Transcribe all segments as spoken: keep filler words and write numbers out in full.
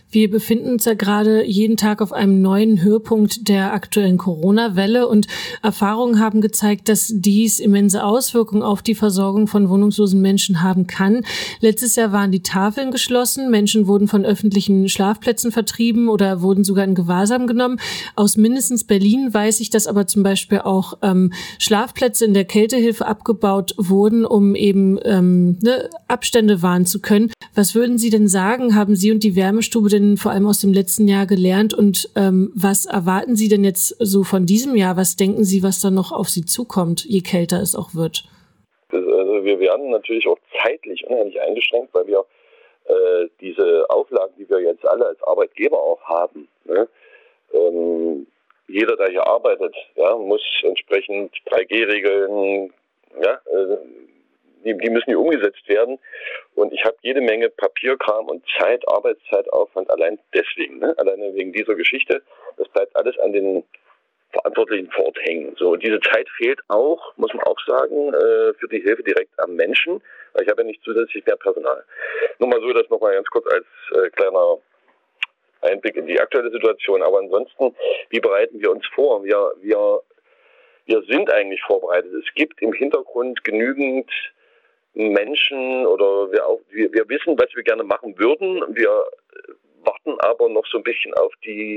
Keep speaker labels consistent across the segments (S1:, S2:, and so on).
S1: Wir befinden uns ja gerade jeden Tag auf einem neuen Höhepunkt der aktuellen Corona-Welle und Erfahrungen haben gezeigt, dass dies immense Auswirkungen auf die Versorgung von wohnungslosen Menschen haben kann. Letztes Jahr waren die Tafeln geschlossen, Menschen wurden von öffentlichen Schlafplätzen vertrieben oder wurden sogar in Gewahrsam genommen. Aus mindestens Berlin weiß ich, dass aber zum Beispiel auch ähm, Schlafplätze in der Kältehilfe abgebaut wurden, um eben ähm, ne, Abstände wahren zu können. Was würden Sie denn sagen? Haben Sie und die Wärmestube denn vor allem aus dem letzten Jahr gelernt? Und ähm, was erwarten Sie denn jetzt so von diesem Jahr? Was denken Sie, was da noch auf Sie zukommt, je kälter es auch wird?
S2: Also wir werden natürlich auch zeitlich unheimlich eingeschränkt, weil wir äh, diese Auflagen, die wir jetzt alle als Arbeitgeber auch haben, ne? ähm, jeder, der hier arbeitet, ja, muss entsprechend drei G Regeln, ja, äh, die, die müssen hier umgesetzt werden. Und ich habe jede Menge Papierkram und Zeit, Arbeitszeitaufwand allein deswegen, ne? Alleine wegen dieser Geschichte. Das bleibt alles an den Verantwortlichen vor Ort hängen. So, und diese Zeit fehlt auch, muss man auch sagen, äh, für die Hilfe direkt am Menschen. Ich habe ja nicht zusätzlich mehr Personal. Nur mal so, das nochmal ganz kurz als äh, kleiner Einblick in die aktuelle Situation. Aber ansonsten, wie bereiten wir uns vor? Wir, wir, wir sind eigentlich vorbereitet. Es gibt im Hintergrund genügend Menschen oder wir, auch, wir, wir wissen, was wir gerne machen würden. Wir warten aber noch so ein bisschen auf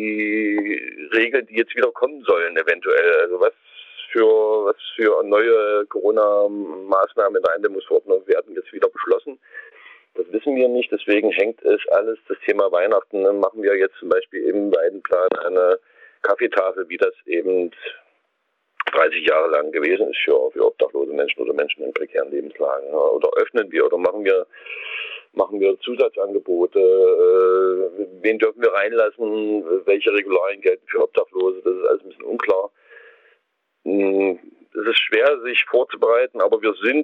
S2: die Regeln, die jetzt wieder kommen sollen, eventuell. Also was für was für neue Corona-Maßnahmen in der Eindämmungsverordnung werden jetzt wieder beschlossen. Das wissen wir nicht, deswegen hängt es alles, das Thema Weihnachten, ne, machen wir jetzt zum Beispiel im Weidenplan eine Kaffeetafel, wie das eben dreißig Jahre lang gewesen ist für, für obdachlose Menschen oder Menschen in prekären Lebenslagen. Ja. Oder öffnen wir oder machen wir machen wir Zusatzangebote, äh, wen dürfen wir reinlassen, welche Regularien gelten für Obdachlose, das ist alles ein bisschen unklar. Es ist schwer, sich vorzubereiten, aber wir sind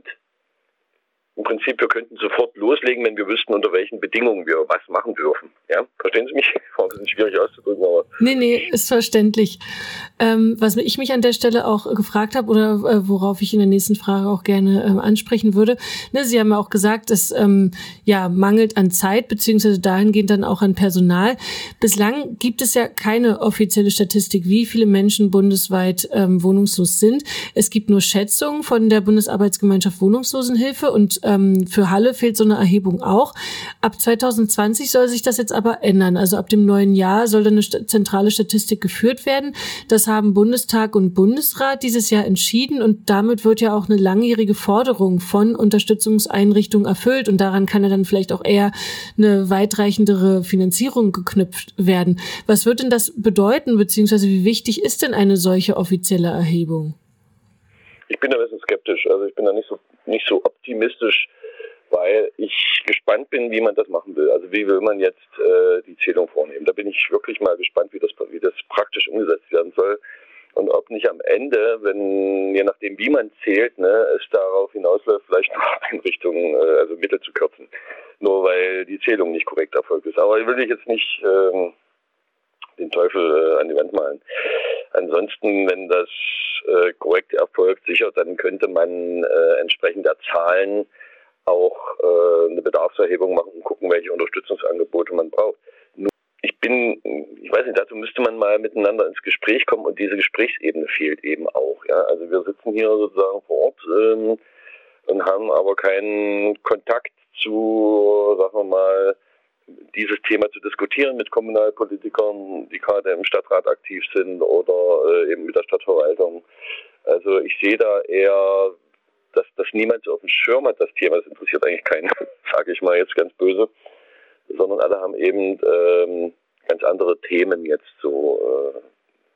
S2: im Prinzip, wir könnten sofort loslegen, wenn wir wüssten, unter welchen Bedingungen wir was machen dürfen. Ja, verstehen Sie mich? Das ist schwierig auszudrücken, aber...
S1: Nee, nee, ist verständlich. Ähm, was ich mich an der Stelle auch gefragt habe oder äh, worauf ich in der nächsten Frage auch gerne ähm, ansprechen würde, ne, Sie haben ja auch gesagt, es ähm, ja, mangelt an Zeit, beziehungsweise dahingehend dann auch an Personal. Bislang gibt es ja keine offizielle Statistik, wie viele Menschen bundesweit ähm, wohnungslos sind. Es gibt nur Schätzungen von der Bundesarbeitsgemeinschaft Wohnungslosenhilfe und ähm, für Halle fehlt so eine Erhebung auch. Ab zwanzig zwanzig soll sich das jetzt aber ändern. Also ab dem neuen Jahr soll dann eine st- zentrale Statistik geführt werden. Das haben Bundestag und Bundesrat dieses Jahr entschieden und damit wird ja auch eine langjährige Forderung von Unterstützungseinrichtungen erfüllt und daran kann ja dann vielleicht auch eher eine weitreichendere Finanzierung geknüpft werden. Was wird denn das bedeuten, beziehungsweise wie wichtig ist denn eine solche offizielle Erhebung?
S2: Ich bin da ein bisschen skeptisch. Also ich bin da nicht so nicht so optimistisch, weil ich gespannt bin, wie man das machen will. Also wie will man jetzt äh, die Zählung vornehmen? Da bin ich wirklich mal gespannt, wie das, wie das praktisch umgesetzt werden soll. Und ob nicht am Ende, wenn je nachdem wie man zählt, ne, es darauf hinausläuft, vielleicht noch Einrichtungen, äh, also Mittel zu kürzen. Nur weil die Zählung nicht korrekt erfolgt ist. Aber ich will ich jetzt nicht ähm, den Teufel äh, an die Wand malen. Ansonsten, wenn das äh, korrekt erfolgt, sicher, dann könnte man äh, entsprechend der Zahlen auch äh, eine Bedarfserhebung machen und gucken, welche Unterstützungsangebote man braucht. Nur, ich bin, ich weiß nicht, dazu müsste man mal miteinander ins Gespräch kommen und diese Gesprächsebene fehlt eben auch. Ja? Also wir sitzen hier sozusagen vor Ort ähm, und haben aber keinen Kontakt zu, sagen wir mal, dieses Thema zu diskutieren mit Kommunalpolitikern, die gerade im Stadtrat aktiv sind oder äh, eben mit der Stadtverwaltung. Also ich sehe da eher, dass, dass niemand so auf dem Schirm hat, das Thema. Das interessiert eigentlich keinen, sage ich mal jetzt ganz böse, sondern alle haben eben ähm, ganz andere Themen jetzt so äh,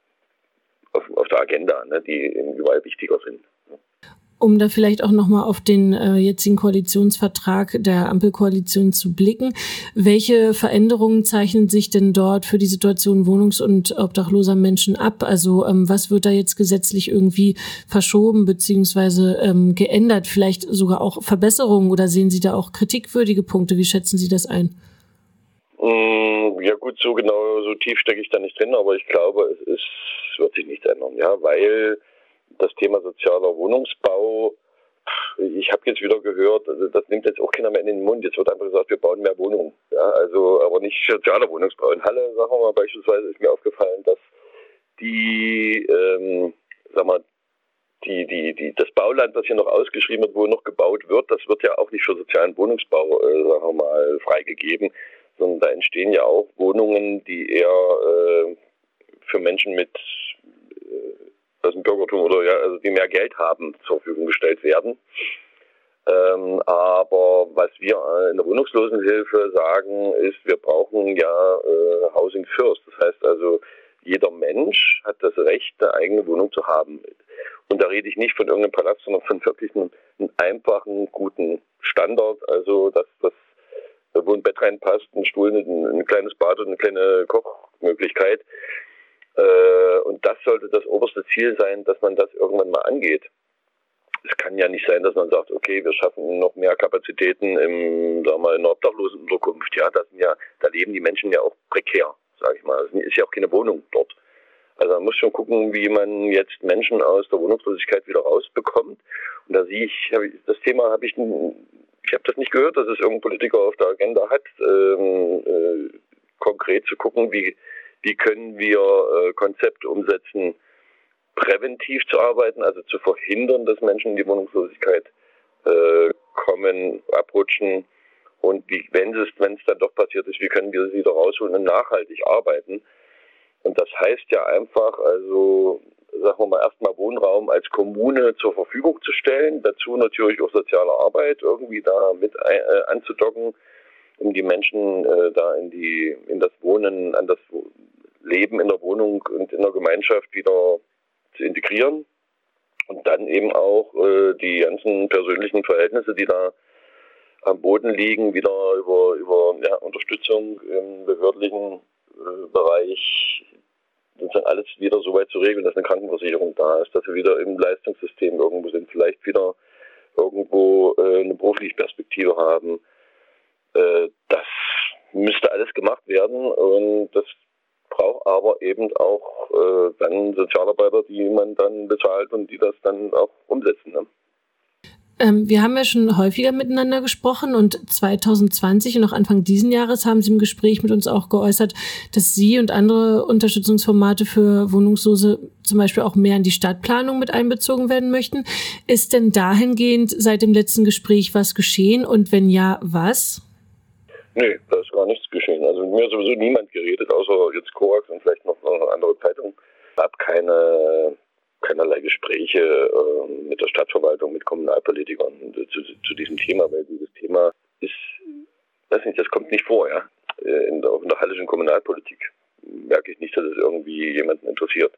S2: auf, auf der Agenda, ne, die eben überall wichtiger sind.
S1: Um da vielleicht auch nochmal auf den äh, jetzigen Koalitionsvertrag der Ampelkoalition zu blicken. Welche Veränderungen zeichnen sich denn dort für die Situation wohnungs- und obdachloser Menschen ab? Also ähm, was wird da jetzt gesetzlich irgendwie verschoben beziehungsweise ähm, geändert? Vielleicht sogar auch Verbesserungen oder sehen Sie da auch kritikwürdige Punkte? Wie schätzen Sie das ein?
S2: Ja gut, so genau, so tief stecke ich da nicht drin, aber ich glaube, es, es wird sich nicht ändern, ja, weil das Thema sozialer Wohnungsbau ich habe jetzt wieder gehört, das nimmt jetzt auch keiner mehr in den Mund. Jetzt wird einfach gesagt, wir bauen mehr Wohnungen. Ja, also, aber nicht sozialer Wohnungsbau. In Halle, sagen wir mal beispielsweise, ist mir aufgefallen, dass die, ähm, sag mal, die, die, die, das Bauland, das hier noch ausgeschrieben wird, wo noch gebaut wird, das wird ja auch nicht für sozialen Wohnungsbau, äh, sagen wir mal, freigegeben, sondern da entstehen ja auch Wohnungen, die eher äh, für Menschen mit äh, aus dem Bürgertum oder ja, also die mehr Geld haben, zur Verfügung gestellt werden. Ähm, aber was wir in der Wohnungslosenhilfe sagen, ist, wir brauchen ja äh, Housing First. Das heißt also, jeder Mensch hat das Recht, eine eigene Wohnung zu haben. Und da rede ich nicht von irgendeinem Palast, sondern von wirklich einem, einem einfachen, guten Standard. Also, dass das, wo ein Bett reinpasst, ein Stuhl, ein, ein kleines Bad und eine kleine Kochmöglichkeit. Äh, und das sollte das oberste Ziel sein, dass man das irgendwann mal angeht. Es kann ja nicht sein, dass man sagt, okay, wir schaffen noch mehr Kapazitäten im, sagen wir mal, in der Obdachlosenunterkunft. Ja, das sind ja, da leben die Menschen ja auch prekär, sage ich mal. Es ist ja auch keine Wohnung dort. Also man muss schon gucken, wie man jetzt Menschen aus der Wohnungslosigkeit wieder rausbekommt. Und da sehe ich, hab ich das Thema habe ich, ich habe das nicht gehört, dass es irgendein Politiker auf der Agenda hat, ähm, äh, konkret zu gucken, wie, wie können wir äh, Konzepte umsetzen, präventiv zu arbeiten, also zu verhindern, dass Menschen in die Wohnungslosigkeit äh, kommen, abrutschen. Und wie, wenn es, wenn es dann doch passiert ist, wie können wir sie wieder rausholen und nachhaltig arbeiten? Und das heißt ja einfach, also sagen wir mal, erstmal Wohnraum als Kommune zur Verfügung zu stellen, dazu natürlich auch soziale Arbeit irgendwie da mit äh, anzudocken, um die Menschen äh, da in die in das Wohnen, an das Leben in der Wohnung und in der Gemeinschaft wieder zu integrieren. Und dann eben auch äh, die ganzen persönlichen Verhältnisse, die da am Boden liegen, wieder über, über ja, Unterstützung im behördlichen äh, Bereich, sozusagen alles wieder so weit zu regeln, dass eine Krankenversicherung da ist, dass wir wieder im Leistungssystem irgendwo sind, vielleicht wieder irgendwo äh, eine berufliche Perspektive haben. Äh, das müsste alles gemacht werden und das braucht aber eben auch äh, dann Sozialarbeiter, die man dann bezahlt und die das dann auch umsetzen. Ne?
S1: Ähm, wir haben ja schon häufiger miteinander gesprochen und zwanzig zwanzig und auch Anfang diesen Jahres haben Sie im Gespräch mit uns auch geäußert, dass Sie und andere Unterstützungsformate für Wohnungslose zum Beispiel auch mehr in die Stadtplanung mit einbezogen werden möchten. Ist denn dahingehend seit dem letzten Gespräch was geschehen und wenn ja, was?
S2: Nee, da ist gar nichts geschehen. Also mit mir hat sowieso niemand geredet, außer jetzt Korax und vielleicht noch eine andere Zeitung. Es gab keine keinerlei Gespräche äh, mit der Stadtverwaltung, mit Kommunalpolitikern zu, zu diesem Thema, weil dieses Thema ist, weiß nicht, das kommt nicht vor, ja. In der, in der hallischen Kommunalpolitik merke ich nicht, dass es irgendwie jemanden interessiert.